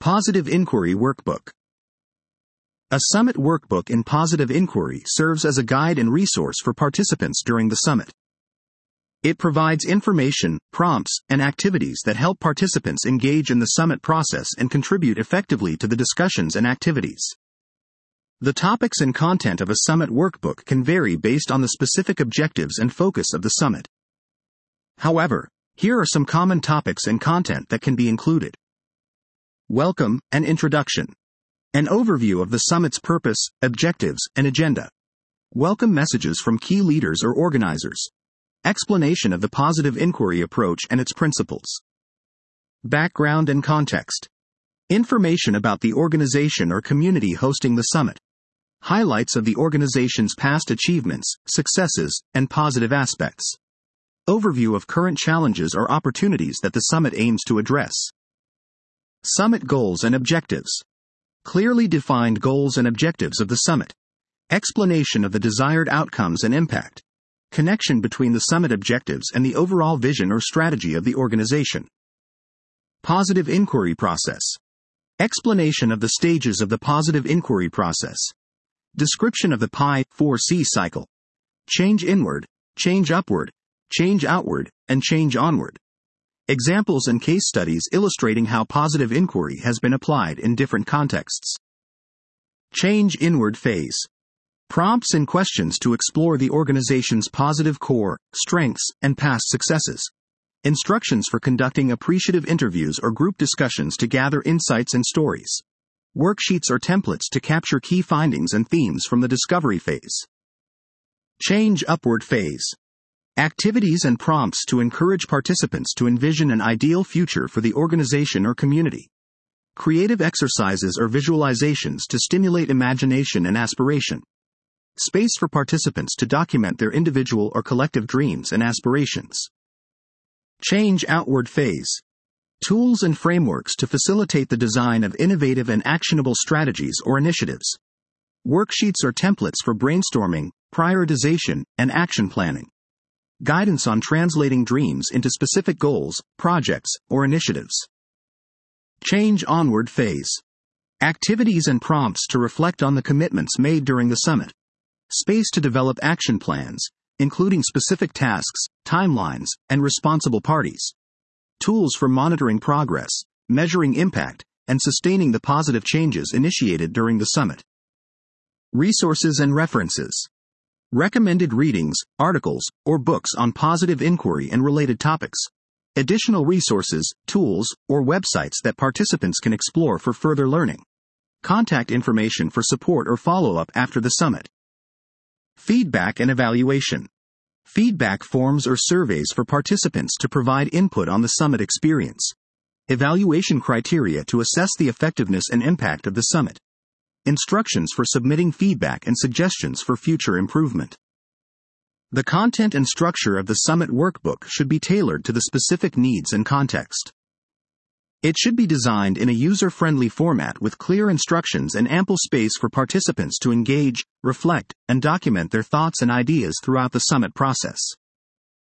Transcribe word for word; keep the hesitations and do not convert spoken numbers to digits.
Positive Inquiry Workbook. A summit workbook in Positive Inquiry serves as a guide and resource for participants during the summit. It provides information, prompts, and activities that help participants engage in the summit process and contribute effectively to the discussions and activities. The topics and content of a summit workbook can vary based on the specific objectives and focus of the summit. However, here are some common topics and content that can be included. Welcome and introduction. An overview of the summit's purpose, objectives, and agenda. Welcome messages from key leaders or organizers. Explanation of the positive inquiry approach and its principles. Background and context. Information about the organization or community hosting the summit. Highlights of the organization's past achievements, successes, and positive aspects. Overview of current challenges or opportunities that the summit aims to address. Summit goals and objectives. Clearly defined goals and objectives of the summit. Explanation of the desired outcomes and impact. Connection between the summit objectives and the overall vision or strategy of the organization. Positive inquiry process. Explanation of the stages of the positive inquiry process. Description of the P I four C cycle. Change inward, change upward, change outward, and change onward. Examples and case studies illustrating how positive inquiry has been applied in different contexts. Change inward phase. Prompts and questions to explore the organization's positive core, strengths, and past successes. Instructions for conducting appreciative interviews or group discussions to gather insights and stories. Worksheets or templates to capture key findings and themes from the discovery phase. Change upward phase. Activities and prompts to encourage participants to envision an ideal future for the organization or community. Creative exercises or visualizations to stimulate imagination and aspiration. Space for participants to document their individual or collective dreams and aspirations. Change outward phase. Tools and frameworks to facilitate the design of innovative and actionable strategies or initiatives. Worksheets or templates for brainstorming, prioritization, and action planning. Guidance on translating dreams into specific goals, projects, or initiatives. Change onward phase. Activities and prompts to reflect on the commitments made during the summit. Space to develop action plans, including specific tasks, timelines, and responsible parties. Tools for monitoring progress, measuring impact, and sustaining the positive changes initiated during the summit. Resources and references. Recommended readings, articles, or books on positive inquiry and related topics. Additional resources, tools, or websites that participants can explore for further learning. Contact information for support or follow-up after the summit. Feedback and evaluation. Feedback forms or surveys for participants to provide input on the summit experience. Evaluation criteria to assess the effectiveness and impact of the summit. Instructions for submitting feedback and suggestions for future improvement. The content and structure of the summit workbook should be tailored to the specific needs and context. It should be designed in a user-friendly format with clear instructions and ample space for participants to engage, reflect, and document their thoughts and ideas throughout the summit process.